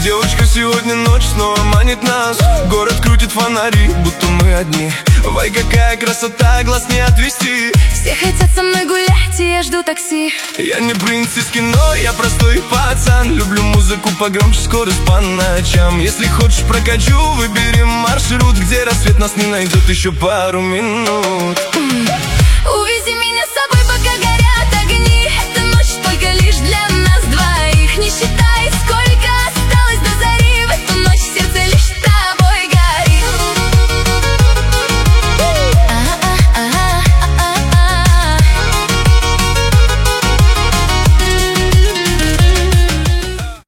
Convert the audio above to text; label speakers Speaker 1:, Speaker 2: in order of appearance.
Speaker 1: Девочка, сегодня ночь снова манит нас. Город крутит фонари, будто мы одни. Вай, какая красота, глаз не отвести.
Speaker 2: Все хотят со мной гулять, и я жду такси.
Speaker 1: Я не принц из кино, я простой пацан. Люблю музыку погромче, скорость по ночам. Если хочешь прокачу, выбери маршрут, где рассвет нас не найдет еще пару минут.